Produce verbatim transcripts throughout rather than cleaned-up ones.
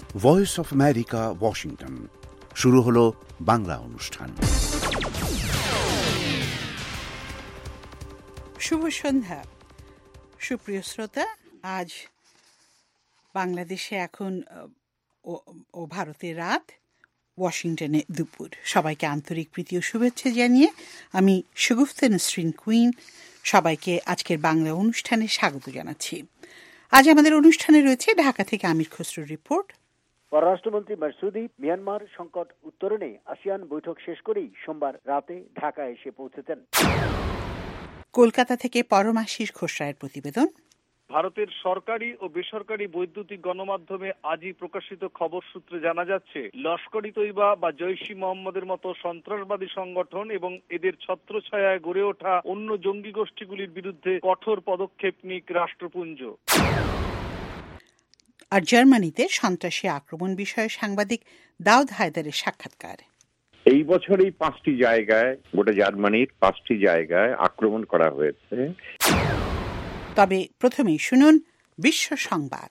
Voice of America, Washington. শুরু হলো বাংলা অনুষ্ঠান। শুভ সন্ধ্যা সুপ্রিয় শ্রোতা। আজ বাংলাদেশে এখন ও ভারতে রাত, ওয়াশিংটনে দুপুর। সবাইকে আন্তরিক প্রীতি ও শুভেচ্ছা জানিয়ে আমি শগুফতা নসরিন কুইন সবাইকে আজকের বাংলা অনুষ্ঠানে স্বাগত জানাচ্ছি। আজ আমাদের অনুষ্ঠানে রয়েছে ঢাকা থেকে আমির খসরুর রিপোর্ট। পররাষ্ট্রমন্ত্রী মাসুদি মিয়ানমার সংকট উত্তরণে আসিয়ান বৈঠক শেষ করেই সোমবার রাতে ঢাকা এসে পৌঁছেছেন। কলকাতা থেকে পরমাশিস ঘোষ রায়ের প্রতিবেদন। ভারতের সরকারি ও বেসরকারি বৈদ্যুতিক গণমাধ্যমে আজই প্রকাশিত খবর সূত্রে জানা যাচ্ছে, লস্কর-ই তৈবা বা জৈশ-ই মোহাম্মদের মতো সন্ত্রাসবাদী সংগঠন এবং এদের ছত্রছায়ায় গড়ে ওঠা অন্য জঙ্গি গোষ্ঠীগুলির বিরুদ্ধে কঠোর পদক্ষেপ নিক রাষ্ট্রপুঞ্জ। আর জার্মানিতে সন্ত্রাসী আক্রমণ বিষয়ে সাংবাদিক দাউদ হায়দারের সাক্ষাৎকার। এই বছরই পাঁচটি জায়গায়, গোটা জার্মানির পাঁচটি জায়গায় আক্রমণ করা হয়েছে। তবে প্রথমেই শুনুন বিশ্ব সংবাদ।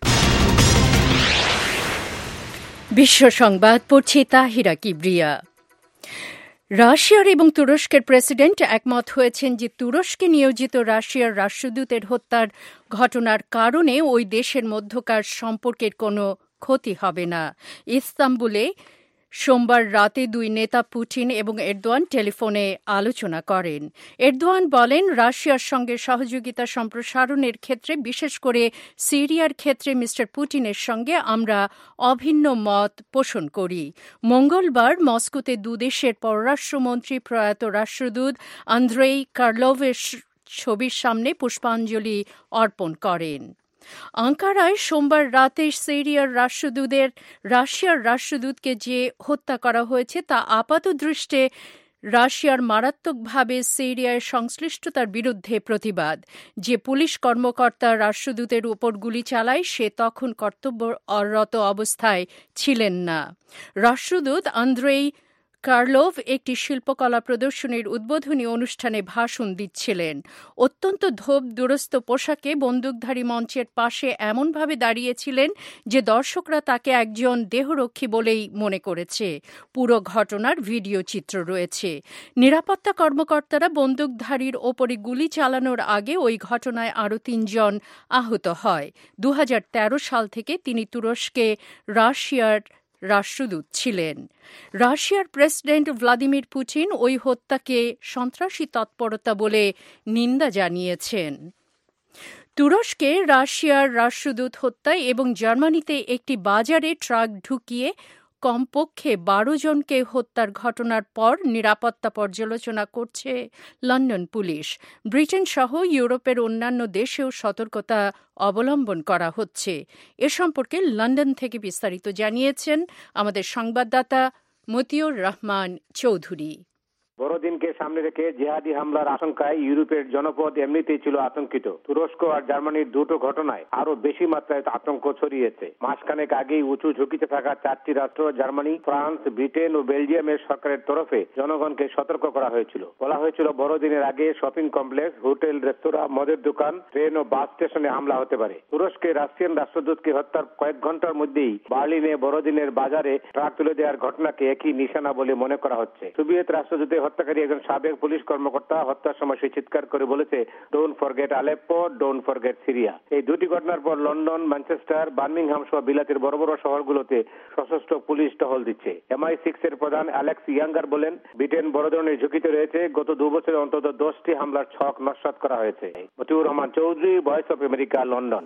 বিশ্ব সংবাদ পড়ছি তাহিরা কিবরিয়া। রাশিয়ার এবং তুরস্কের প্রেসিডেন্ট একমত হয়েছেন যে তুরস্কে নিয়োজিত রাশিয়ার রাষ্ট্রদূতের হত্যার ঘটনার কারণে ওই দেশের মধ্যকার সম্পর্কের কোনো ক্ষতি হবে না। ইস্তাম্বুলে সোমবার রাতে দুই নেতা পুতিন এবং এরদোয়ান টেলিফোনে আলোচনা করেন। এরদোয়ান বলেন, রাশিয়ার সঙ্গে সহযোগিতা সম্প্রসারণের ক্ষেত্রে, বিশেষ করে সিরিয়ার ক্ষেত্রে মিস্টার পুতিনের সঙ্গে আমরা অভিন্ন মত পোষণ করি। মঙ্গলবার মস্কোতে দুদেশের পররাষ্ট্রমন্ত্রী প্রয়াত রাষ্ট্রদূত আন্দ্রেই কার্লোভের ছবির সামনে পুষ্পাঞ্জলি অর্পণ করেন। আঙ্কারায় সোমবার রাতে সিরিয়ার রাষ্ট্রদূতের রাশিয়ার রাষ্ট্রদূতকে যে হত্যা করা হয়েছে তা আপাতদৃষ্টে রাশিয়ার মারাত্মকভাবে সিরিয়ায় সংশ্লিষ্টতার বিরুদ্ধে প্রতিবাদ। যে পুলিশ কর্মকর্তা রাষ্ট্রদূতের উপর গুলি চালায় সে তখন কর্তব্যরত অবস্থায় ছিলেন না। রাষ্ট্রদূত আন্দ্রেই কার্লোভ একটি শিল্পকলা প্রদর্শনীর উদ্বোধনী অনুষ্ঠানে ভাষণ দিচ্ছিলেন। অত্যন্ত ধোপ দুরস্ত পোশাকে বন্দুকধারী মঞ্চের পাশে এমনভাবে দাঁড়িয়েছিলেন যে দর্শকরা তাকে একজন দেহরক্ষী বলেই মনে করেছে। পুরো ঘটনার ভিডিও চিত্র রয়েছে। নিরাপত্তা কর্মকর্তারা বন্দুকধারীর ওপরে গুলি চালানোর আগে ওই ঘটনায় আরও তিনজন আহত হয়। দু হাজার তেরো সাল থেকে তিনি তুরস্কে রাশিয়ার রাষ্ট্রদূত ছিলেন। রাশিয়ার প্রেসিডেন্ট ভ্লাদিমির পুতিন ওই হত্যাকে সন্ত্রাসী তৎপরতা বলে নিন্দা জানিয়েছেন। তুরস্কে রাশিয়ার রাষ্ট্রদূত হত্যা এবং জার্মানিতে একটি বাজারে ট্রাক ঢুকিয়ে কমপক্ষে বারো জনকে হত্যার ঘটনার পর নিরাপত্তা পর্যালোচনা করছে লন্ডন পুলিশ। ব্রিটেন সহ ইউরোপের অন্যান্য দেশেও সতর্কতা অবলম্বন করা হচ্ছে। এ সম্পর্কে লন্ডন থেকে বিস্তারিত জানিয়েছেন আমাদের সংবাদদাতা মতিউর রহমান চৌধুরী। বড়দিনকে সামনে রেখে জিহাদি হামলার আশঙ্কায় ইউরোপের জনপদ এমনিতেই ছিল আতঙ্কিত। তুরস্ক আর জার্মানির দুটো ঘটনায় আরো বেশি মাত্রায় আতঙ্ক ছড়িয়েছে। মাসখানেক আগেই উঁচু ঝুঁকিতে থাকা চারটি রাষ্ট্র জার্মানি, ফ্রান্স, ব্রিটেন ও বেলজিয়ামের সরকারের তরফে জনগণকে সতর্ক করা হয়েছিল। বলা হয়েছিল বড়দিনের আগে শপিং কমপ্লেক্স, হোটেল, রেস্তোরাঁ, মদের দোকান, ট্রেন ও বাস স্টেশনে হামলা হতে পারে। তুরস্কে রাশিয়ান রাষ্ট্রদূতকে হত্যার কয়েক ঘন্টার মধ্যেই বার্লিনে বড়দিনের বাজারে ট্রাক তুলে দেওয়ার ঘটনাকে একই নিশানা বলে মনে করা হচ্ছে। সোভিয়েত রাষ্ট্রদূতের হত্যাকারী একজন সাবেক পুলিশ কর্মকর্তা হত্যার সময় সে চিৎকার করে বলেছে, don't forget Aleppo, don't forget Syria. এই দুটি ঘটনার পর লন্ডন, ম্যানচেস্টার, বার্মিংহাম সহ বিলাতের বড় বড় শহরগুলোতে সশস্ত্র পুলিশ টহল দিচ্ছে। এম আই সিক্স এর প্রধান অ্যালেক্স ইয়াঙ্গার বলেন, ব্রিটেন বড় ধরনের ঝুঁকিতে রয়েছে। গত দু বছরে অন্তত দশটি হামলার ছক নস্যাৎ করা হয়েছে। Matiur Rahman Chowdhury, voice of America, London.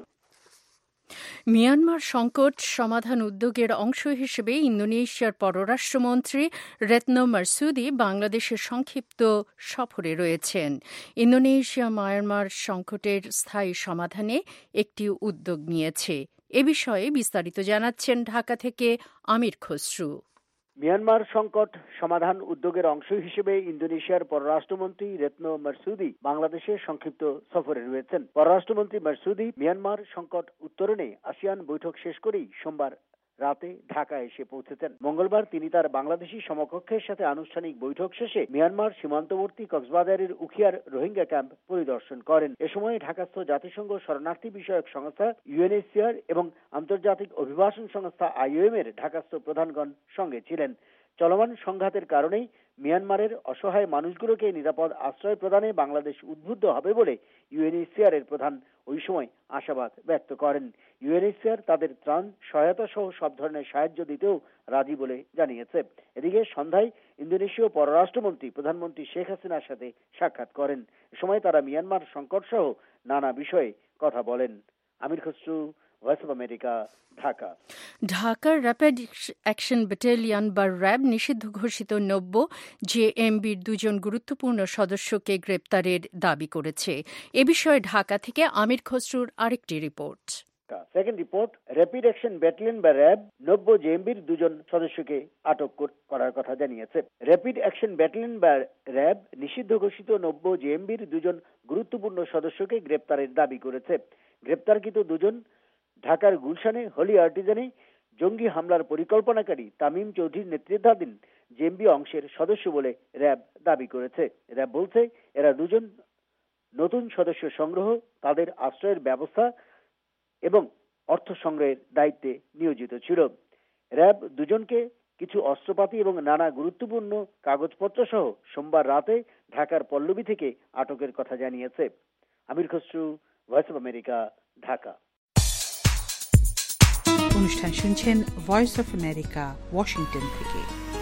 Myanmar সংকট সমাধান উদ্যোগের অংশ হিসেবে ইন্দোনেশিয়ার পররাষ্ট্রমন্ত্রী রেতনো মারসুদি বাংলাদেশের সংক্ষিপ্ত সফরে রয়েছেন। ইন্দোনেশিয়া মায়ানমার সংকটের স্থায়ী সমাধানে একটি উদ্যোগ নিয়েছে। এ বিষয়ে বিস্তারিত জানাচ্ছেন ঢাকা থেকে আমির খসরু। মিয়ানমার সংকট সমাধান উদ্যোগের অংশ হিসেবে ইন্দোনেশিয়ার পররাষ্ট্রমন্ত্রী রেতনো মারসুদি বাংলাদেশের সংক্ষিপ্ত সফরে রয়েছেন। পররাষ্ট্রমন্ত্রী মারসুদি মিয়ানমার সংকট উত্তরণে আসিয়ান বৈঠক শেষ করেই সোমবার রাতে ঢাকা এসে পৌঁছেছেন। মঙ্গলবার তিনি তার বাংলাদেশি সমকক্ষের সাথে আনুষ্ঠানিক বৈঠক শেষে মিয়ানমার সীমান্তবর্তী কক্সবাজারের উখিয়ার রোহিঙ্গা ক্যাম্প পরিদর্শন করেন। এ সময় ঢাকাস্থ জাতিসংঘ শরণার্থী বিষয়ক সংস্থা ইউএনএইচসিআর এবং আন্তর্জাতিক অভিবাসন সংস্থা আইওএম এর ঢাকাস্থ প্রধানগণ সঙ্গে ছিলেন। চলমান সংঘাতের কারণেই মিয়ানমারের অসহায় মানুষগুলোকে নিরাপদ আশ্রয় প্রদানে বাংলাদেশ উদ্বুদ্ধ হবে বলে ইউএনএইচসিআর এর প্রধান ওই সময় আশাবাদ ব্যক্ত করেন। ইউএনএইচসিআর তাদের ত্রাণ সহায়তা সহ সব ধরনের সাহায্য দিতেও রাজি বলে জানিয়েছে। এদিকে সন্ধ্যায় ইন্দোনেশীয় পররাষ্ট্রমন্ত্রী প্রধানমন্ত্রী শেখ হাসিনার সাথে সাক্ষাৎ করেন। এ সময় তারা মিয়ানমার সংকট সহ নানা বিষয়ে কথা বলেন। Amir Khasru, voice of America, Dhaka. ঢাকার র্যাপিড অ্যাকশন ব্যাটালিয়ন বা র্যাব নিষিদ্ধ ঘোষিত নব্য জেএমবির দুজন গুরুত্বপূর্ণ সদস্যকে গ্রেপ্তারের দাবি করেছে। এ বিষয়ে ঢাকা থেকে আমির খসরুর আরেকটি report. Second report, rapid action battalion বা র্যাব নব্য জেএমবির দুজন সদস্যকে আটক করার কথা জানিয়েছে। র্যাপিড অ্যাকশন ব্যাটালিয়ন বা র্যাব নিষিদ্ধ ঘোষিত নব্য জেএমবির দুজন গুরুত্বপূর্ণ সদস্যকে গ্রেপ্তারের দাবি করেছে। গ্রেপ্তারকৃত দুজন ঢাকার গুলশানে হোলি আর্টিজানে জঙ্গি হামলার পরিকল্পনাকারী তামিম চৌধুরীর নেতৃত্বাধীন জেএমবি অংশের সদস্য বলে র্যাব দাবি করেছে। র্যাব বলছে এরা দুজন নতুন সদস্য সংগ্রহ, তাদের আশ্রয়ের ব্যবস্থা এবং অর্থ সংগ্রহের দায়িত্বে নিয়োজিত ছিল। র্যাব দুজনকে কিছু অস্ত্রপাতি এবং নানা গুরুত্বপূর্ণ কাগজপত্র সহ সোমবার রাতে ঢাকার পল্লবী থেকে আটকের কথা জানিয়েছে। Amir Khasru, voice of America, Dhaka. অনুষ্ঠান শুনছেন ভয়েস অফ আমেরিকা, ওয়াশিংটন থেকে।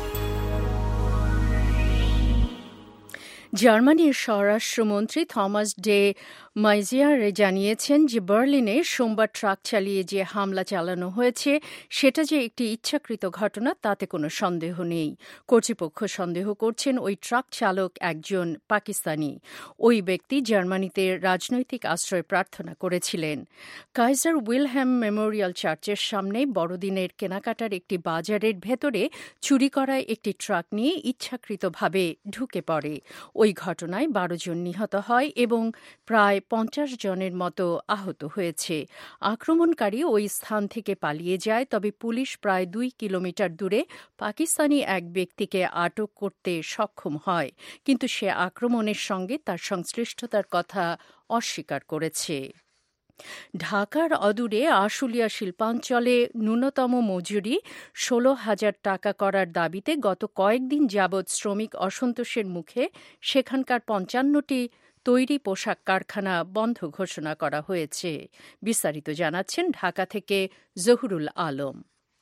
জার্মানির স্বরাষ্ট্রমন্ত্রী থমাস ডে মাইজিয়ারে জানিয়েছেন যে বার্লিনে সোমবার ট্রাক চালিয়ে যে হামলা চালানো হয়েছে সেটা যে একটি ইচ্ছাকৃত ঘটনা তাতে কোনো সন্দেহ নেই। কর্তৃপক্ষ সন্দেহ করছেন ওই ট্রাক চালক একজন পাকিস্তানি। ওই ব্যক্তি জার্মানিতে রাজনৈতিক আশ্রয় প্রার্থনা করেছিলেন। কাইজার উইলহেম মেমোরিয়াল চার্চের সামনে বড়দিনের কেনাকাটার একটি বাজারের ভেতরে চুরি করা একটি ট্রাক নিয়ে ইচ্ছাকৃতভাবে ঢুকে পড়ে। ওই ঘটনায় বারো জন নিহত হয় এবং প্রায় পঞ্চাশ জনের মতো আহত হয়েছে। আক্রমণকারী ওই স্থান থেকে পালিয়ে যায়, তবে পুলিশ প্রায় দুই কিলোমিটার দূরে পাকিস্তানি এক ব্যক্তিকে আটক করতে সক্ষম হয়, কিন্তু সে আক্রমণের সঙ্গে তার সংশ্লিষ্টতার কথা অস্বীকার করেছে। ঢাকার অদূরে আশুলিয়া শিল্পাঞ্চলে ন্যূনতম মজুরি ষোলো হাজার টাকা করার দাবিতে গত কয়েকদিন যাবৎ শ্রমিক অসন্তোষের মুখে সেখানকার পঞ্চান্নটি তৈরি পোশাক কারখানা বন্ধ ঘোষণা করা হয়েছে। বিস্তারিত জানাচ্ছেন ঢাকা থেকে জহুরুল আলম।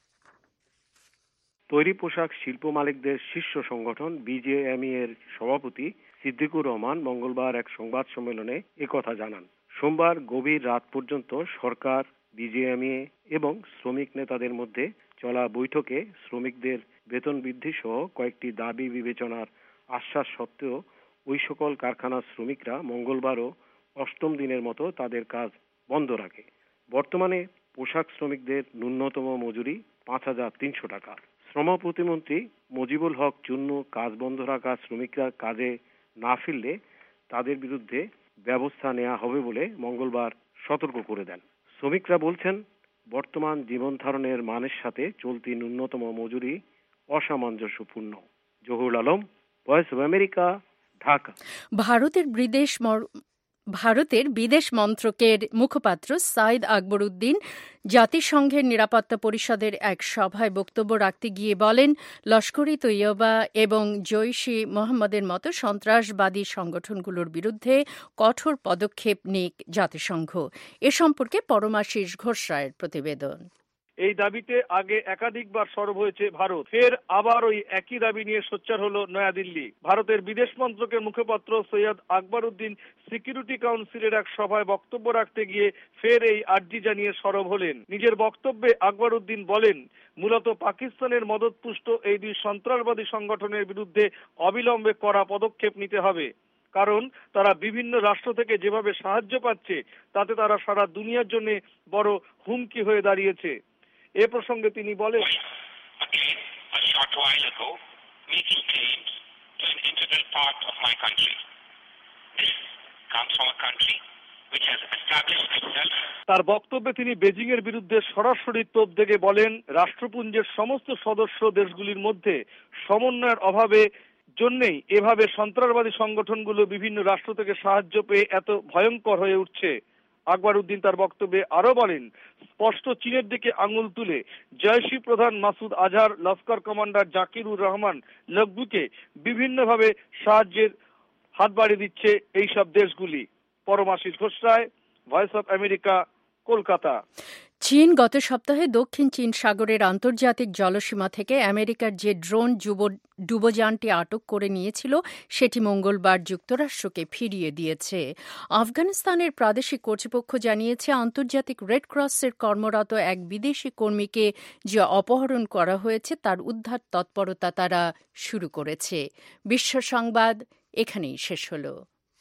তৈরি পোশাক শিল্প মালিকদের শীর্ষ সংগঠন বিজেএমই এর সভাপতি সিদ্দিকুর রহমান মঙ্গলবার এক সংবাদ সম্মেলনে একথা জানান। সোমবার গভীর রাত পর্যন্ত সরকার, বিজেএমই এবং শ্রমিক নেতাদের মধ্যে চলা বৈঠকে শ্রমিকদের বেতন বৃদ্ধি সহ কয়েকটি দাবি বিবেচনার আশ্বাস সত্ত্বেও ওই সকল কারখানার শ্রমিকরা মঙ্গলবারও অষ্টম দিনের মতো তাদের কাজ বন্ধ রাখে। বর্তমানে পোশাক শ্রমিকদের ন্যূনতম মজুরি পাঁচ হাজার তিনশো টাকা। শ্রম প্রতিমন্ত্রী মুজিবুল হক চুন্নু কাজ বন্ধ রাখা শ্রমিকরা কাজে না ফিরলে তাদের বিরুদ্ধে ব্যবস্থা নেওয়া হবে বলে মঙ্গলবার সতর্ক করে দেন। শ্রমিকরা বলছেন, বর্তমান জীবন ধারণের মানের সাথে চলতি ন্যূনতম মজুরি অসামঞ্জস্যপূর্ণ। Zahurul Alam, voice of America, Dhaka. ভারতের বিদেশ ভারতের বিদেশ মন্ত্রকের মুখপাত্র সাইদ আকবরউদ্দিন জাতিসংঘের নিরাপত্তা পরিষদের এক সভায় বক্তব্য রাখতে গিয়ে বলেন, লস্কর-ই তৈয়বা এবং জৈশ-ই মোহাম্মদের মতো সন্ত্রাসবাদী সংগঠনগুলোর বিরুদ্ধে কঠোর পদক্ষেপ নিক জাতিসংঘ। এ সম্পর্কে পরমাশিস ঘোষ রায়ের প্রতিবেদন। এই দাবিতে আগে একাধিকবার সরব হয়েছে ভারত, ফের আবার ওই একই দাবি নিয়ে সোচ্চার হলো নয়াদিল্লি। ভারতের বিদেশ মন্ত্রকের মুখপাত্র সৈয়দ আকবরউদ্দিন সিকিউরিটি কাউন্সিলের এক সভায় বক্তব্য রাখতে গিয়ে ফের এই আর্জি জানিয়ে সরব হলেন। নিজের বক্তব্যে আকবরউদ্দিন বলেন, মূলত পাকিস্তানের মদতপুষ্ট এই দুই সন্ত্রাসবাদী সংগঠনের বিরুদ্ধে অবিলম্বে কড়া পদক্ষেপ নিতে হবে, কারণ তারা বিভিন্ন রাষ্ট্র থেকে যেভাবে সাহায্য পাচ্ছে তাতে তারা সারা দুনিয়ার জন্য বড় হুমকি হয়ে দাঁড়িয়েছে। এ প্রসঙ্গে তিনি বলেন, comes from a country which has তার বক্তব্যে তিনি বেজিং এর বিরুদ্ধে সরাসরি তোপ দেগে বলেন, রাষ্ট্রপুঞ্জের সমস্ত সদস্য দেশগুলির মধ্যে সমন্বয়ের অভাবে জন্যই এভাবে সন্ত্রাসবাদী সংগঠনগুলো বিভিন্ন রাষ্ট্র থেকে সাহায্য পেয়ে এত ভয়ঙ্কর হয়ে উঠছে। আকবর উদ্দিন তার বক্তব্যে আরো বলেন, স্পষ্ট চীনের দিকে আঙুল তুলে জয়শী প্রধান মাসুদ আজহার, লস্কর কমান্ডার জাকিরুর রহমান লকবিকে বিভিন্নভাবে সাহায্যের হাত বাড়িয়ে দিচ্ছে এইসব দেশগুলি। Paramashis Ghosh Roy, voice of America, Kolkata. চীন গত সপ্তাহে দক্ষিণ চীন সাগরের আন্তর্জাতিক জলসীমা থেকে আমেরিকার যে ড্রোন ডুবোযানটি আটক করে নিয়েছিল সেটি মঙ্গলবার যুক্তরাষ্ট্রকে ফিরিয়ে দিয়েছে। আফগানিস্তানের প্রাদেশিক কর্তৃপক্ষ জানিয়েছে, আন্তর্জাতিক রেড ক্রসের কর্মরত এক বিদেশি কর্মীকে যে অপহরণ করা হয়েছে তার উদ্ধার তৎপরতা তারা শুরু করেছে। বিশ্ব সংবাদ এখানেই শেষ হলো।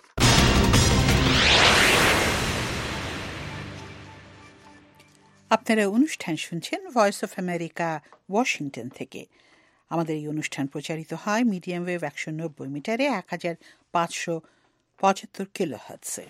আপনারা অনুষ্ঠান শুনছেন ভয়েস অফ আমেরিকা, ওয়াশিংটন থেকে। আমাদের এই অনুষ্ঠান প্রচারিত হয় মিডিয়াম ওয়েভ একশো নব্বই মিটারে এক হাজার পাঁচশো পঁচাত্তর কিলো হার্টসে।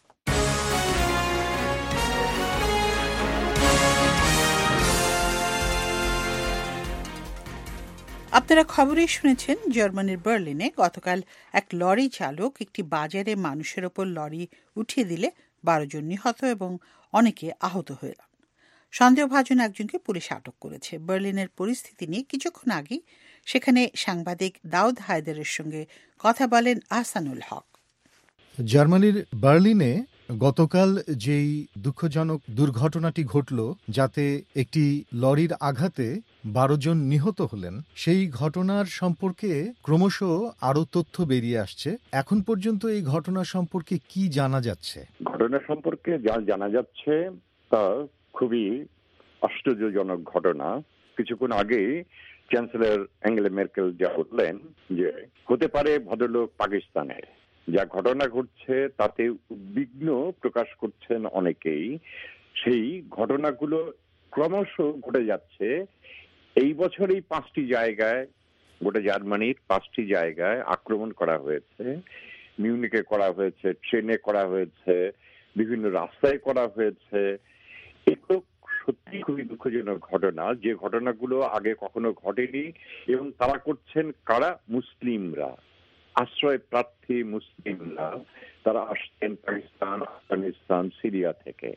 আপনারা খবরেই শুনেছেন, জার্মানির বার্লিনে গতকাল এক লরি চালক একটি বাজারে মানুষের ওপর লরি উঠিয়ে দিলে বারো জন নিহত এবং অনেকে আহত হলেন। সন্দেহভাজন একজনকে পুলিশ আটক করেছে। বার্লিনের পরিস্থিতি নিয়ে কিছুক্ষণ আগেই সেখানে সাংবাদিক দাউদ হায়দারের সঙ্গে কথা বলেন আহসানুল হক। জার্মানির বার্লিনে গতকাল যেই দুঃখজনক দুর্ঘটনাটি ঘটল, যাতে একটি লরির আঘাতে বারো জন নিহত হলেন, সেই ঘটনার সম্পর্কে ক্রমশ আরো তথ্য বেরিয়ে আসছে। এখন পর্যন্ত এই ঘটনা সম্পর্কে কি জানা যাচ্ছে? ঘটনা সম্পর্কে যা জানা যাচ্ছে তা খুবই আশ্চর্যজনক ঘটনা। কিছুক্ষণ আগে চ্যান্সেলর অ্যাঙ্গেলা মেরকেল যা বললেন যে হতে পারে ভদ্রলোক পাকিস্তানের। যা ঘটনা ঘটছে তাতে উদ্বিগ্ন প্রকাশ করছেন অনেকেই। সেই ঘটনাগুলো ক্রমশ ঘটে যাচ্ছে। এই বছরেই পাঁচটি জায়গায়, গোটা জার্মানির পাঁচটি জায়গায় আক্রমণ করা হয়েছে। মিউনিকে করা হয়েছে, ট্রেনে করা হয়েছে, বিভিন্ন রাস্তায় করা হয়েছে। এগুলো সত্যি খুবই দুঃখজনক ঘটনা, যে ঘটনাগুলো আগে কখনো ঘটেনি। এবং তারা করছেন কারা? মুসলিমরা, আশ্রয় প্রার্থী মুসলিমরা। তারা আসছেন পাকিস্তান, আফগানিস্তান, সিরিয়া থেকে।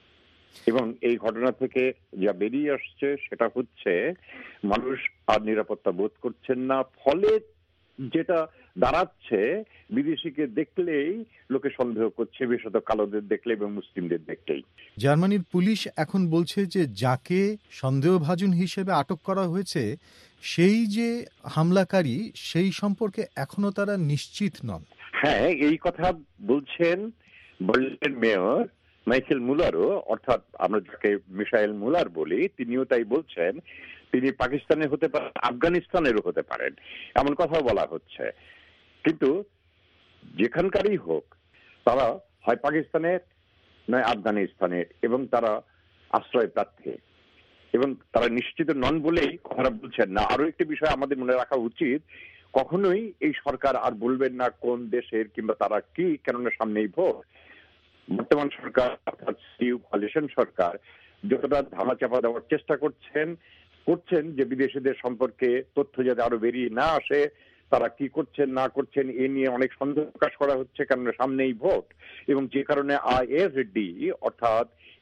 এবং এই ঘটনা থেকে যা বেরিয়ে আসছে সেটা হচ্ছে মানুষ আর নিরাপত্তা বোধ করছেন না। ফলে যেটা দাঁড়াচ্ছে, বিদেশিকে দেখলেই লোকে সন্দেহ করছে, বিশেষত কালোদের দেখলে এবং মুসলিমদের দেখলেই। জার্মানির পুলিশ এখন বলছে যে যাকে সন্দেহভাজন হিসেবে আটক করা হয়েছে, সেই যে হামলাকারী, সেই সম্পর্কে এখনো তারা নিশ্চিত নন। হ্যাঁ, এই কথা বলছেন বার্লিনের মেয়র মাইকেল মুলারও, অর্থাৎ আমরা যাকে মিশাইল মুলার বলি, তিনিও তাই বলছেন। তিনি পাকিস্তানের হতে পারেন, আফগানিস্তানেরও হতে পারেন, এমন কথা বলা হচ্ছে। কিন্তু যেখানকারই হোক, তারা হয় পাকিস্তানের নয় আফগানিস্তানের, এবং তারা আশ্রয় প্রার্থী, এবং তারা নিশ্চিত নন বলেই কথাটা বলছেন না। আরো একটি বিষয় আমাদের মনে রাখা উচিত, কখনোই এই সরকার আর বলবেন না কোন দেশের কিংবা তারা কি, কেননা সামনেই ভোট। বর্তমান সরকার অর্থাৎ কোয়ালিশন সরকার যতটা ধামাচাপা দেওয়ার চেষ্টা করছেন করছেন যে বিদেশিদের সম্পর্কে তথ্য যাতে আরো বেরিয়ে না আসে, তারা কি করছেন না করছেন এ নিয়ে অনেক সন্দেহ প্রকাশ করা হচ্ছে, কেননা সামনেই ভোট। এবং যে কারণে আইএফডি অর্থাৎ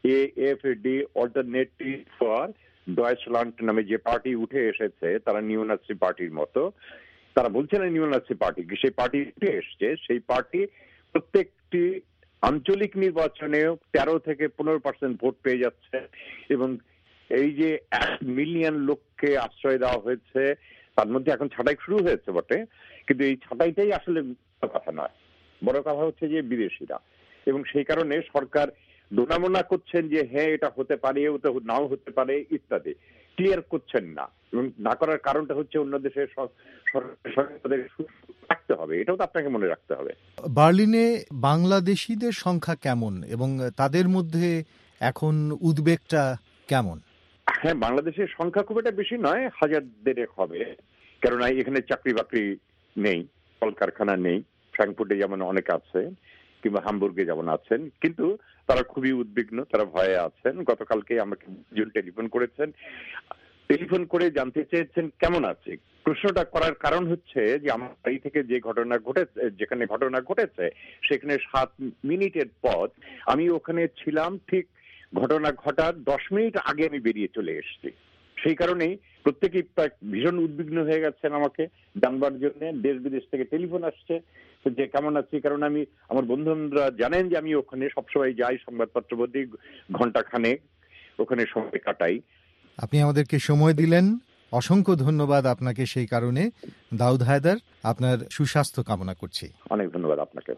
এএফডি অল্টারনেটিভ ফর ডয়েচল্যান্ড নামে যে পার্টি উঠে এসেছে, তারা নিওনাসি পার্টির মতো, তারা বলছেন নিওনাসি পার্টি, সেই পার্টি উঠে এসছে। সেই পার্টি প্রত্যেকটি আঞ্চলিক নির্বাচনে তেরো থেকে পনেরো পার্সেন্ট ভোট পেয়ে যাচ্ছে। এবং এই যে এক মিলিয়ন লোককে আশ্রয় দেওয়া হয়েছে, তার মধ্যে এখন ছাঁটাই শুরু হয়েছে বটে, কিন্তু এই ছাঁটাইটাই আসলে কথা নয়। বড় কথা হচ্ছে যে বিদেশিরা। এবং সেই কারণে সরকার দোনামোনা করছেন যে হ্যাঁ এটা হতে পারে, ওটা নাও হতে পারে ইত্যাদি, ক্লিয়ার করছেন না। এবং না করার কারণটা হচ্ছে অন্য দেশের সরকারদের রাখতে হবে, এটাও তো আপনাকে মনে রাখতে হবে। বার্লিনে বাংলাদেশিদের সংখ্যা কেমন এবং তাদের মধ্যে এখন উদ্বেগটা কেমন? হ্যাঁ, বাংলাদেশের সংখ্যা খুব একটা বেশি নয়, হাজার দেড়েক হবে। কেননা এখানে চাকরি বাকরি নেই, কলকারখানা নেই। ফ্র্যাঙ্কফুর্টে যেমন অনেক আছে, কিংবা হামবুর্গে যেমন আছেন, কিন্তু তারা খুবই উদ্বিগ্ন, তারা ভয়ে আছেন। গতকালকে আমাকে একজন টেলিফোন করেছেন, টেলিফোন করে জানতে চেয়েছেন কেমন আছে। প্রশ্নটা করার কারণ হচ্ছে যে আমার বাড়ি থেকে যে ঘটনা ঘটেছে, যেখানে ঘটনা ঘটেছে সেখানে সাত মিনিটের পথ। আমি ওখানে ছিলাম, ঠিক ঘটনা ঘটার দশ মিনিট আগে আমি বেরিয়ে চলে এসেছি। সেই কারণেই প্রত্যেকেই ভীষণ উদ্বিগ্ন হয়ে গেছেন আমাকে জানবার জন্য। দেশ বিদেশ থেকে টেলিফোন আসছে যে কেমন আছি, কারণ আমি আমার বন্ধুরা জানেন যে আমি ওখানে সবসময় যাই, সংবাদপত্র বলতে ঘন্টা খানেক ওখানে সময় কাটাই। আপনি আমাদেরকে সময় দিলেন, অসংখ্য ধন্যবাদ আপনাকে। সেই কারণে দাউদ হায়দার, আপনার সুস্বাস্থ্য কামনা করছি। অনেক ধন্যবাদ আপনাকে।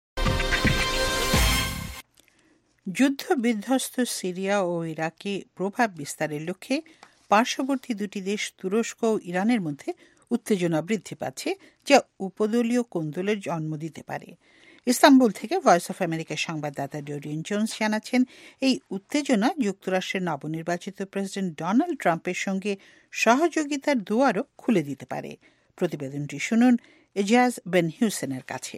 যুদ্ধ বিধ্বস্ত সিরিয়া ও ইরাকে প্রভাব বিস্তারের লক্ষ্যে পার্শ্ববর্তী দুটি দেশ তুরস্ক ও ইরানের মধ্যে উত্তেজনা বৃদ্ধি পাচ্ছে, যা উপদলীয় কোন্দলের জন্ম দিতে পারে। ইস্তাম্বুল থেকে ভয়েস অফ আমেরিকার সংবাদদাতা ডোরিয়ান জোন্স জানাচ্ছেন, এই উত্তেজনা যুক্তরাষ্ট্রের নবনির্বাচিত প্রেসিডেন্ট ডোনাল্ড ট্রাম্পের সঙ্গে সহযোগিতার দুয়ারও খুলে দিতে পারে। প্রতিবেদনটি শুনুন এজাজ বেন হিউসেনের কাছে।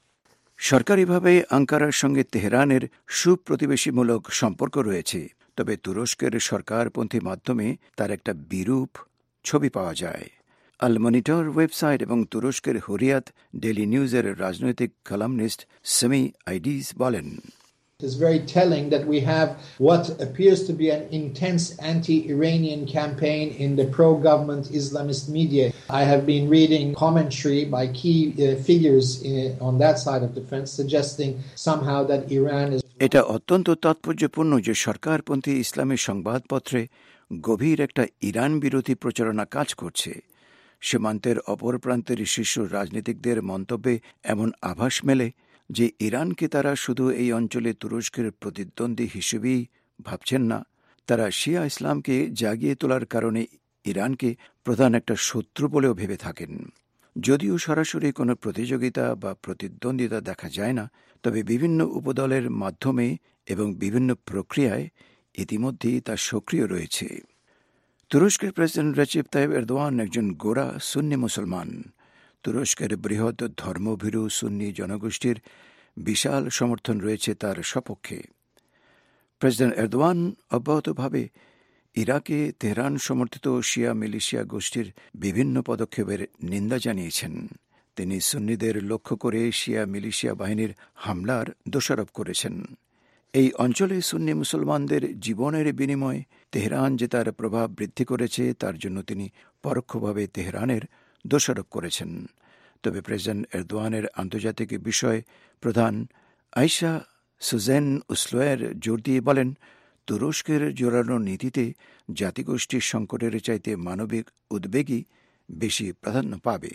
সরকারিভাবে আঙ্কারার সঙ্গে তেহরানের সুপ্রতিবেশীমূলক সম্পর্ক রয়েছে, তবে তুরস্কের সরকারপন্থী মাধ্যমে তার একটা বিরূপ ছবি পাওয়া যায়। আল মনিটর ওয়েবসাইট এবং তুরস্কের হুরিয়াত ডেইলি নিউজের রাজনৈতিক কলামনিস্ট সেমি আইডিস বলেন, It is very telling that we have what appears to be an intense anti-Iranian campaign in the pro-government Islamist media. I have been reading commentary by key uh, figures uh, on that side of the fence suggesting somehow that Iran is... এটা অত্যন্ত তাৎপর্যপূর্ণ যে সরকারপন্থী ইসলামী সংবাদপত্রে গভীর একটা Iran বিরোধী প্রচারণা কাজ করছে। সীমান্তের অপর প্রান্তের শীর্ষ রাজনীতিকদের মন্তব্যে এমন আভাস মেলে যে ইরানকে তারা শুধু এই অঞ্চলে তুরস্কের প্রতিদ্বন্দ্বী হিসেবেই ভাবছেন না, তারা শিয়া ইসলামকে জাগিয়ে তোলার কারণে ইরানকে প্রধান একটা শত্রু বলেও ভেবে থাকেন। যদিও সরাসরি কোনো প্রতিযোগিতা বা প্রতিদ্বন্দ্বিতা দেখা যায় না, তবে বিভিন্ন উপদলের মাধ্যমে এবং বিভিন্ন প্রক্রিয়ায় ইতিমধ্যেই তা সক্রিয় রয়েছে। তুরস্কের প্রেসিডেন্ট রেসিপ তাইয়িপ এরদোয়ান একজন গোঁড়া সুন্নি মুসলমান। তুরস্কের বৃহৎ ধর্মভীরু সুন্নি জনগোষ্ঠীর বিশাল সমর্থন রয়েছে তার সপক্ষে। প্রেসিডেন্ট এরদোয়ান অব্যাহতভাবে ইরাকে তেহরান সমর্থিত শিয়া মিলিশিয়া গোষ্ঠীর বিভিন্ন পদক্ষেপের নিন্দা জানিয়েছেন। তিনি সুন্নিদের লক্ষ্য করে শিয়া মিলিশিয়া বাহিনীর হামলার দোষারোপ করেছেন। এই অঞ্চলে সুন্নি মুসলমানদের জীবনের বিনিময়ে তেহরান যে তার প্রভাব বৃদ্ধি করেছে তার জন্য তিনি পরোক্ষভাবে তেহরানের দোষারোপ করেছেন। তবে প্রেসিডেন্ট এরদোয়ানের আন্তর্জাতিক বিষয় প্রধান আয়শা সুজেন উসলোয়ের জোর দিয়ে বলেন, তুরস্কের জোরালো নীতিতে জাতিগোষ্ঠীর সংকটের চাইতে মানবিক উদ্বেগই বেশি প্রাধান্য পাবে।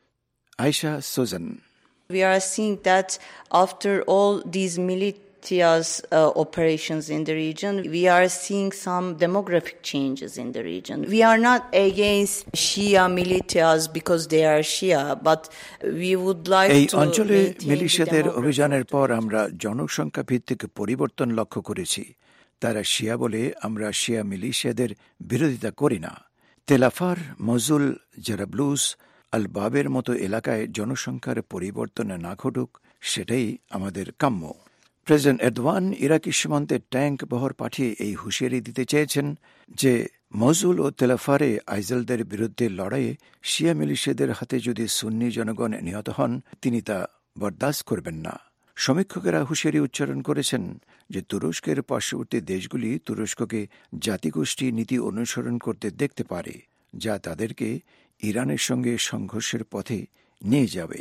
Ayesha সুজেন, We are seeing that after all these militias uh, operations in the region, we are seeing some demographic changes in the region. We are not against Shia militias because they are Shia, but we would like এই to অঞ্চলে maintain মিলিশিয়াদের the demography অভিযানের of the পর region. আমরা জনসংখ্যা ভিত্তিক পরিবর্তন লক্ষ্য করেছি। তারা শিয়া বলে আমরা শিয়া মিলিশিয়াদের বিরোধিতা করি না। তেলাফার, মজুল, জারাবলুস, আল বাবের মতো এলাকায় জনসংখ্যার পরিবর্তন না ঘটুক, সেটাই আমাদের কাম্য। প্রেসিডেন্ট এরদোয়ান ইরাকি সীমান্তে ট্যাঙ্ক বহর পাঠিয়ে এই হুঁশিয়ারি দিতে চেয়েছেন যে মজুল ও তেলাফারে আইজেলদের বিরুদ্ধে লড়াইয়ে শিয়া মিলিশিয়াদের হাতে যদি সুন্নি জনগণ নিহত হন, তিনি তা বরদাস্ত করবেন না। সমীক্ষকেরা হুঁশিয়ারি উচ্চারণ করেছেন যে তুরস্কের পার্শ্ববর্তী দেশগুলি তুরস্ককে জাতিগোষ্ঠী নীতি অনুসরণ করতে দেখতে পারে, যা তাদেরকে ইরানের সঙ্গে সংঘর্ষের পথে নিয়ে যাবে।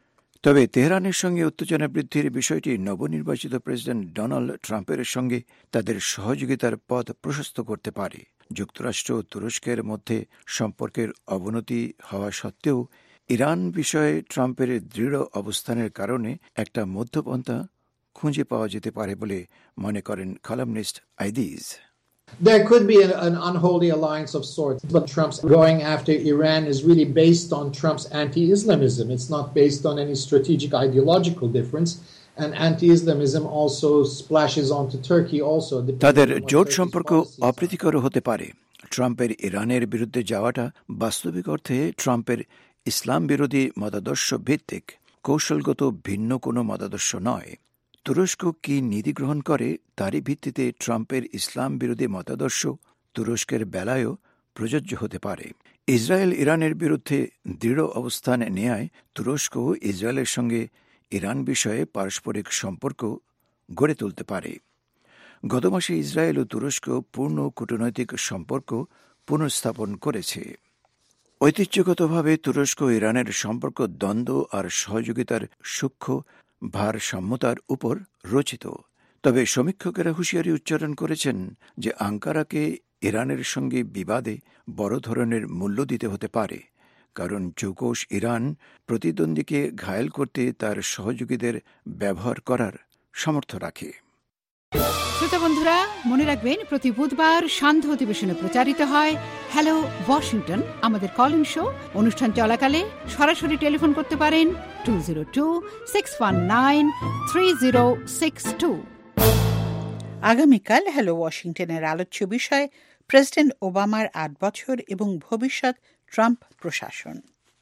তবে তেহরানের সঙ্গে উত্তেজনা বৃদ্ধির বিষয়টি নবনির্বাচিত প্রেসিডেন্ট ডোনাল্ড ট্রাম্পের সঙ্গে তাদের সহযোগিতার পথ প্রশস্ত করতে পারে। যুক্তরাষ্ট্র ও তুরস্কের মধ্যে সম্পর্কের অবনতি হওয়া সত্ত্বেও ইরান বিষয়ে ট্রাম্পের দৃঢ় অবস্থানের কারণে একটা মধ্যপন্থা খুঁজে পাওয়া যেতে পারে বলে মনে করেন কলামনিস্ট আইদিজ। There could be an, an unholy alliance of sorts, but Trump's going after Iran is really based on Trump's anti-Islamism. It's not based on any strategic ideological difference, and anti-Islamism also splashes onto Turkey also. তাদের জোট সম্পর্ক অপ্রীতিকর হতে পারে। ট্রাম্পের ইরানের বিরুদ্ধে যাওয়াটা বাস্তবিক অর্থে ট্রাম্পের ইসলাম বিরোধী মতাদর্শ ভিত্তিক কৌশলগত ভিন্ন কোনো মতাদর্শ নয়। তুরস্ক কি নীতি গ্রহণ করে তারই ভিত্তিতে ট্রাম্পের ইসলাম বিরোধী মতাদর্শ তুরস্কের বেলায়ও প্রযোজ্য হতে পারে। ইসরায়েল ইরানের বিরুদ্ধে দৃঢ় অবস্থান নেয়ায় তুরস্ক ইসরায়েলের সঙ্গে ইরান বিষয়ে পারস্পরিক সম্পর্ক গড়ে তুলতে পারে। গত মাসে ইসরায়েল ও তুরস্ক পূর্ণ কূটনৈতিক সম্পর্ক পুনঃস্থাপন করেছে। ঐতিহ্যগতভাবে তুরস্ক ইরানের সম্পর্ক দ্বন্দ্ব আর সহযোগিতার সূক্ষ্ম ভারসাম্যতার উপর রচিত। তবে সমীক্ষকেরা হুঁশিয়ারি উচ্চারণ করেছেন যে আঙ্কারাকে ইরানের সঙ্গে বিবাদে বড় ধরনের মূল্য দিতে হতে পারে, কারণ চৌকস ইরান প্রতিদ্বন্দ্বীকে ঘায়েল করতে তার সহযোগীদের ব্যবহার করার সামর্থ্য রাখে। শ্রোতা বন্ধুরা, মনে রাখবেন প্রতি বুধবার সান্ধ্য অধিবেশনে প্রচারিত হয় হ্যালো ওয়াশিংটন আমাদের কলিং শো। অনুষ্ঠান চলাকালে সরাসরি টেলিফোন করতে পারেন two zero two six one nine three zero six two. আগামীকাল হ্যালো ওয়াশিংটনের আলোচ্য বিষয় প্রেসিডেন্ট ওবামার আট বছর এবং ভবিষ্যৎ ট্রাম্প প্রশাসন।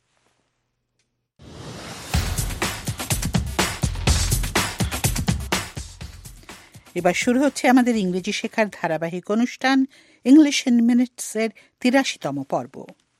এবার শুরু হচ্ছে আমাদের ইংরেজি শেখার ধারাবাহিক অনুষ্ঠান ইংলিশ ইন মিনিটসের তিরাশিতম পর্ব।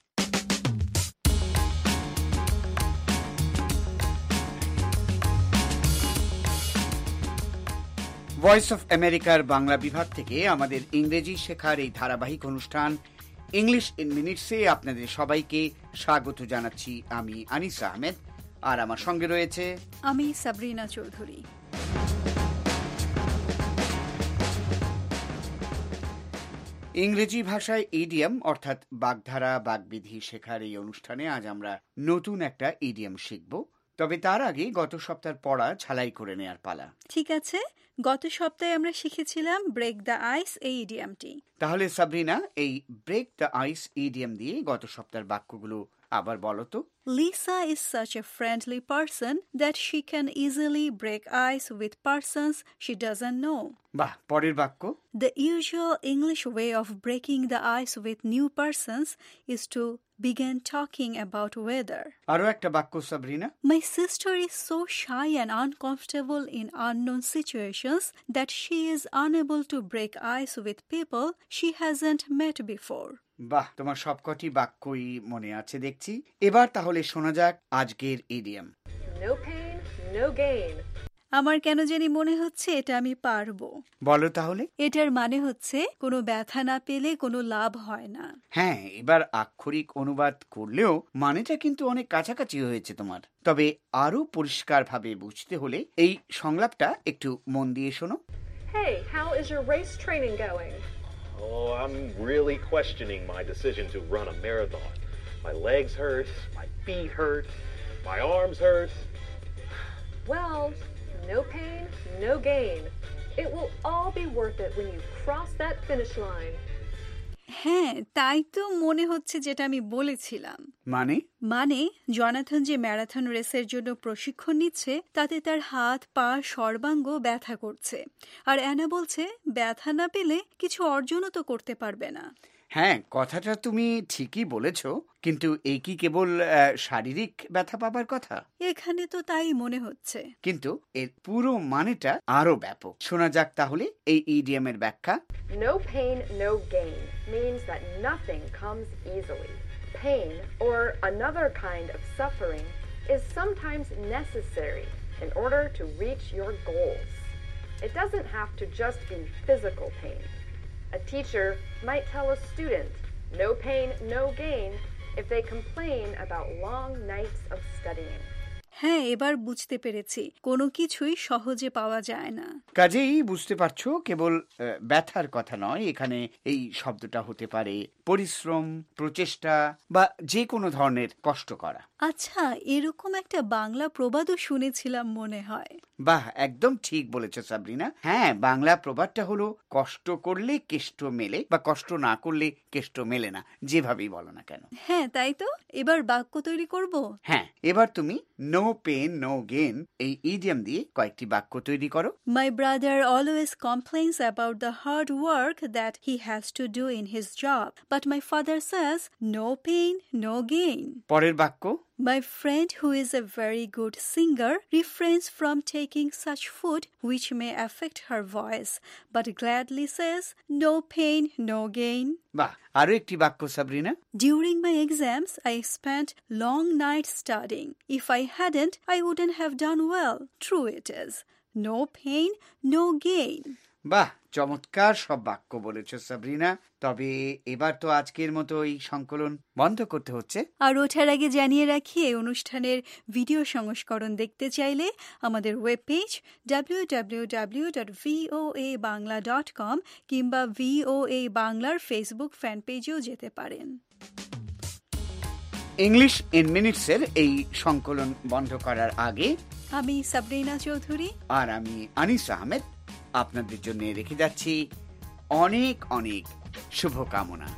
ভয়েস অফ আমেরিকার বাংলা বিভাগ থেকে আমাদের ইংরেজি শেখার এই ধারাবাহিক অনুষ্ঠান ইংলিশ ইন মিনিটসে আপনাদের সবাইকে স্বাগত জানাচ্ছি। আমি আনিস আহমেদ, আর আমার সঙ্গে রয়েছে আমি সাবরিনা চৌধুরী। ইংরেজি ভাষায় ইডিয়ম অর্থাৎ বাগধারা বাগবিধি শেখার এই অনুষ্ঠানে আজ আমরা নতুন একটা ইডিয়ম শিখব। তবে তার আগে গত সপ্তাহের পড়া ঝালাই করে নেয়ার পালা। ঠিক আছে, গত সপ্তাহে আমরা শিখেছিলাম ব্রেক দ্য আইস এই ইডিয়মটি। তাহলে সাবরিনা, এই ব্রেক দ্য আইস ইডিয়ম দিয়ে গত সপ্তাহের বাক্যগুলো আবার বলো তো। Lisa is such a friendly person that she can easily break ice with persons she doesn't know. বাহ, পরের বাক্য। The usual English way of breaking the ice with new persons is to begin talking about weather. আরো একটা বাক্য Sabrina. My sister is so shy and uncomfortable in unknown situations that she is unable to break ice with people she hasn't met before. বাহ, তোমার সবকটি বাক্যই মনে আছে দেখছি। এবার তাহলে শোনা যাক আজকের idiom. No pain, no gain. আমার কেন জানি মনে হচ্ছে এটা আমি পারবো। বলো তাহলে। এটার মানে হচ্ছে কোনো ব্যথা না পেলে কোনো লাভ হয় না। হ্যাঁ, এবার আক্ষরিক অনুবাদ করলেও মানেটা কিন্তু অনেক কাছাকাছি হয়েছে তোমার। তবে আরো পরিষ্কারভাবে বুঝতে হলে এই সংলাপটা একটু মন দিয়ে শোনো। Hey, how is your race training going? Oh, I'm really questioning my decision to run a marathon. My legs hurt, my feet hurt, my arms hurt. Well, no pain, no gain. It will all be worth it when you cross that finish line. হ্যাঁ, তাই তো মনে হচ্ছে যেটা আমি বলেছিলাম। মানে মানে জনাথন যে ম্যারাথন রেসের জন্য প্রশিক্ষণ নিচ্ছে তাতে তার হাত পা সর্বাঙ্গ ব্যথা করছে, আর অ্যানা বলছে ব্যথা না পেলে কিছু অর্জনও তো করতে পারবে না। হ্যাঁ, কথাটা তুমি ঠিকই বলেছ, কিন্তু এই কি কেবল শারীরিক ব্যথা পাবার কথা? এখানে তো তাই মনে হচ্ছে, কিন্তু এর পুরো মানেটা আরো ব্যাপক। শোনা যাক তাহলে এই ইডিয়মের ব্যাখ্যা। No pain, no gain means that nothing comes easily. Pain, or another kind of suffering, is sometimes necessary in order to reach your goals. It doesn't have to just be physical pain. A teacher might tell a student, no pain, no gain, if they complain about long nights of studying. হ্যাঁ, এবার বুঝতে পেরেছি, কোনো কিছুই সহজে পাওয়া যায় না। কাজেই বুঝতে পারছো, কেবল ব্যথার কথা নয়, এখানে এই শব্দটা হতে পারে পরিশ্রম, প্রচেষ্টা বা যে কোনো ধরনের কষ্ট করা। আচ্ছা, এরকম একটা বাংলা প্রবাদও শুনেছিলাম মনে হয়। বাহ, একদম ঠিক বলেছ সাবরিনা। হ্যাঁ, বাংলা প্রবাদটা হলো কষ্ট করলে কেষ্ট মেলে, বা কষ্ট না করলে কেষ্ট মেলে না, যেভাবেই বলো না কেন। হ্যাঁ, তাই তো। এবার বাক্য তৈরি করব। হ্যাঁ, এবার তুমি নো পেন নো গেইন এই ইডিয়ম দিয়ে কয়েকটি বাক্য তৈরি করো। My brother always complains about the hard work that he has to do in his job, but my father says no pain no gain. পরের বাক্য। My friend, who is a very good singer, refrains from taking such food which may affect her voice, but gladly says, no pain, no gain. বাহ, আরো একটি বাক্য Sabrina. During my exams, I spent long nights studying. If I hadn't, I wouldn't have done well. True it is. No pain, no gain. বাহ, চমৎকার সব বাক্য বলেছ সাবরিনা। তবে এবার তো আজকের মতো এই সংকলন বন্ধ করতে হচ্ছে। আর ওঠার আগে জানিয়ে রাখি, এই অনুষ্ঠানের ভিডিও সংস্করণ দেখতে চাইলে আমাদের web page W W W dot VOA Bangla dot com কিংবা ভিওএ বাংলার ফেসবুক ফ্যান পেজেও যেতে পারেন। ইংলিশ ইন মিনিটসের এই সংকলন বন্ধ করার আগে আমি সাবরিনা চৌধুরী আর আমি আনিস আহমেদ আপনাদের জন্য রেখে যাচ্ছি অনেক অনেক শুভকামনা।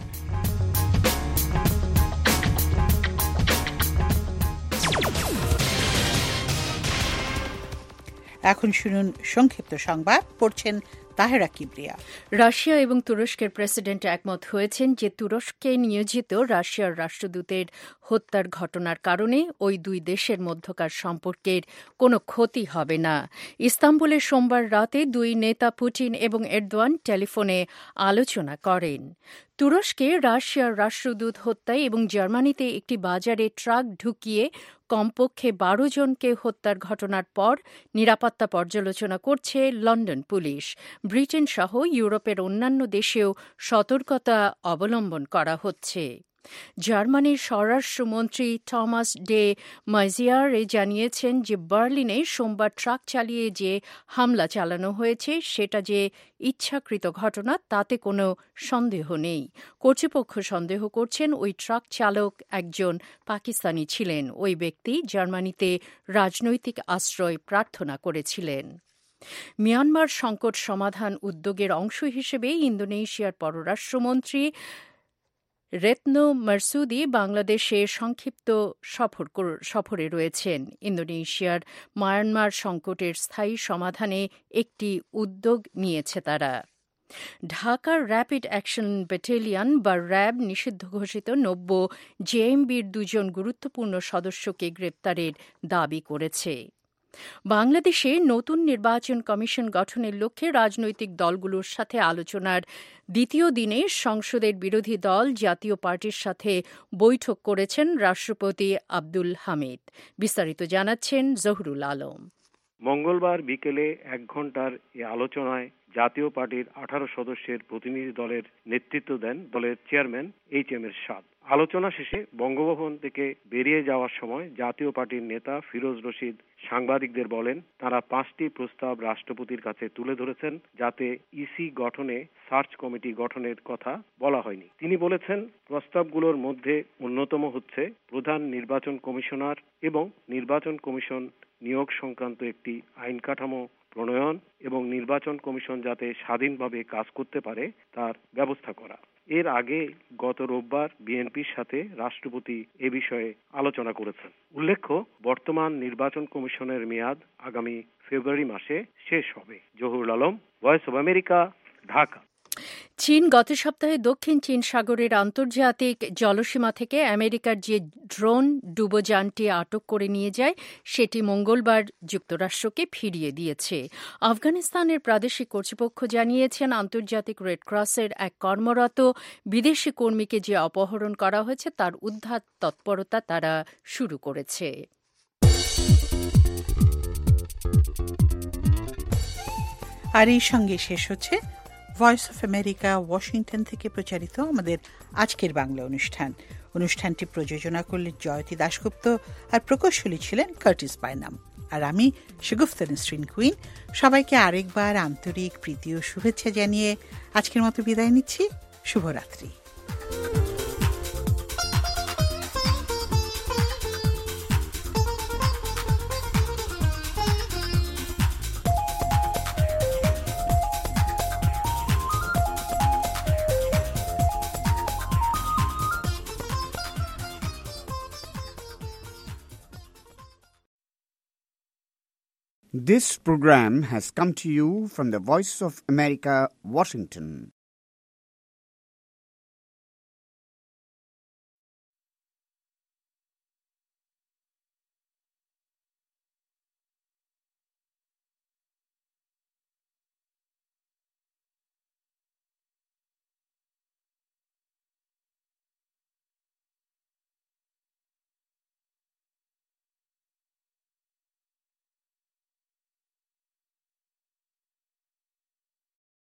এখন শুনুন সংক্ষিপ্ত সংবাদ, পড়ছেন তাহেরা কিবরিয়া। রাশিয়া এবং তুরস্কের প্রেসিডেন্ট একমত হয়েছেন যে তুরস্কে নিয়োজিত রাশিয়ার রাষ্ট্রদূতের হত্যার ঘটনার কারণে ওই দুই দেশের মধ্যকার সম্পর্কের কোনো ক্ষতি হবে না। ইস্তাম্বুলে সোমবার রাতে দুই নেতা পুতিন এবং এরদোয়ান টেলিফোনে আলোচনা করেন। তুরস্কে রাশিয়ার রাষ্ট্রদূত হত্যায় এবং জার্মানিতে একটি বাজারে ট্রাক ঢুকিয়ে কমপক্ষে বারো জনকে হত্যার ঘটনার পর নিরাপত্তা পর্যালোচনা করছে লন্ডন পুলিশ। ব্রিটেন সহ ইউরোপের অন্যান্য দেশেও সতর্কতা অবলম্বন করা হচ্ছে। জার্মানির স্বরাষ্ট্রমন্ত্রী টমাস ডে মাইজিয়ারে জানিয়েছেন যে বার্লিনে সোমবার ট্রাক চালিয়ে যে হামলা চালানো হয়েছে সেটা যে ইচ্ছাকৃত ঘটনা তাতে কোনো সন্দেহ নেই। কর্তৃপক্ষ সন্দেহ করছেন ওই ট্রাক চালক একজন পাকিস্তানি ছিলেন। ওই ব্যক্তি জার্মানিতে রাজনৈতিক আশ্রয় প্রার্থনা করেছিলেন। মিয়ানমার সংকট সমাধান উদ্যোগের অংশ হিসেবে ইন্দোনেশিয়ার পররাষ্ট্রমন্ত্রী রেতনো মারসুদি বাংলাদেশে সংক্ষিপ্ত সফর সফরে রয়েছেন। ইন্দোনেশিয়ার মায়ানমার সংকটের স্থায়ী সমাধানে একটি উদ্যোগ নিয়েছে তারা। ঢাকার র্যাপিড অ্যাকশন ব্যাটালিয়ন বা র্যাব নিষিদ্ধ ঘোষিত নব্য জেএমবির দুজন গুরুত্বপূর্ণ সদস্যকে গ্রেপ্তারের দাবি করেছে। বাংলাদেশে নতুন নির্বাচন কমিশন গঠনের লক্ষ্যে রাজনৈতিক দলগুলোর সাথে আলোচনার দ্বিতীয় দিনে সংসদের বিরোধী দল জাতীয় পার্টির সাথে বৈঠক করেছেন রাষ্ট্রপতি আব্দুল হামিদ। বিস্তারিত জানাচ্ছেন জহুরুল আলম। মঙ্গলবার বিকেলে এক ঘণ্টার এই আলোচনায় জাতীয় পার্টির আঠারো সদস্যের প্রতিনিধি দলের নেতৃত্ব দেন দলের চেয়ারম্যান এইচ এম এরশাদ। আলোচনা শেষে বঙ্গভবন থেকে বেরিয়ে যাওয়ার সময় জাতীয় পার্টির নেতা ফিরোজ রশিদ সাংবাদিকদের বলেন, তারা পাঁচটি প্রস্তাব রাষ্ট্রপতির কাছে তুলে ধরেছেন যাতে ইসি গঠনে সার্চ কমিটি গঠনের কথা বলা হয়নি। তিনি বলেছেন, প্রস্তাবগুলোর মধ্যে অন্যতম হচ্ছে প্রধান নির্বাচন কমিশনার এবং নির্বাচন কমিশন নিয়োগ সংক্রান্ত একটি আইন কাঠামো প্রণয়ন এবং নির্বাচন কমিশন যাতে স্বাধীনভাবে কাজ করতে পারে তার ব্যবস্থা করা। এর আগে গত রোববার বিএনপির সাথে রাষ্ট্রপতি এ বিষয়ে আলোচনা করেছেন। উল্লেখ্য, বর্তমান নির্বাচন কমিশনের মেয়াদ আগামী ফেব্রুয়ারি মাসে শেষ হবে। Zahurul Alam, voice of America, Dhaka. চীন গত সপ্তাহে দক্ষিণ চীন সাগরের আন্তর্জাতিক জলসীমা থেকে আমেরিকার যে ড্রোন ডুবোযানটি আটক করে নিয়ে যায় সেটি মঙ্গলবার যুক্তরাষ্ট্রকে ফিরিয়ে দিয়েছে। আফগানিস্তানের প্রাদেশিক কর্তৃপক্ষ জানিয়েছেন, আন্তর্জাতিক রেডক্রসের এক কর্মরত বিদেশি কর্মীকে যে অপহরণ করা হয়েছে তার উদ্ধার তৎপরতা তারা শুরু করেছে। আর এই সঙ্গে শেষ হচ্ছে ভয়েস অফ আমেরিকা ওয়াশিংটন থেকে প্রচারিত আমাদের আজকের বাংলা অনুষ্ঠান। অনুষ্ঠানটি প্রযোজনা করলেন জয়তী দাশগুপ্ত আর প্রকৌশলী ছিলেন কার্টিস বাইনাম। আর আমি শগুফতা নসরিন কুইন। সবাইকে আরেকবার আন্তরিক প্রীতি ও শুভেচ্ছা জানিয়ে আজকের মতো বিদায় নিচ্ছি। শুভরাত্রি। This program has come to you from the Voice of America, Washington.